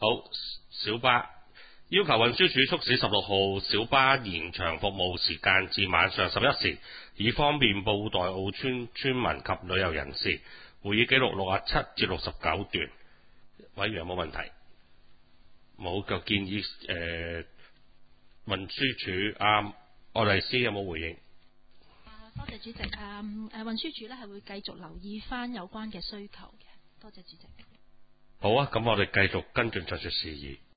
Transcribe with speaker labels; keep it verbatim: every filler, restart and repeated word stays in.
Speaker 1: 好，小巴要求運輸署促使十六號小巴延長服務時間至晚上十一時，以方便布袋澳村村民及旅遊人士。會議記錄六十七至六十九段。委員有冇問題？冇，就建議誒、呃、運輸署啊，愛麗絲有冇回應？
Speaker 2: 多謝主席。誒、嗯、誒，運輸署咧係會繼續留意翻有關嘅需求嘅。多謝主席。
Speaker 1: 好啊，咁我哋繼續跟進上述事宜。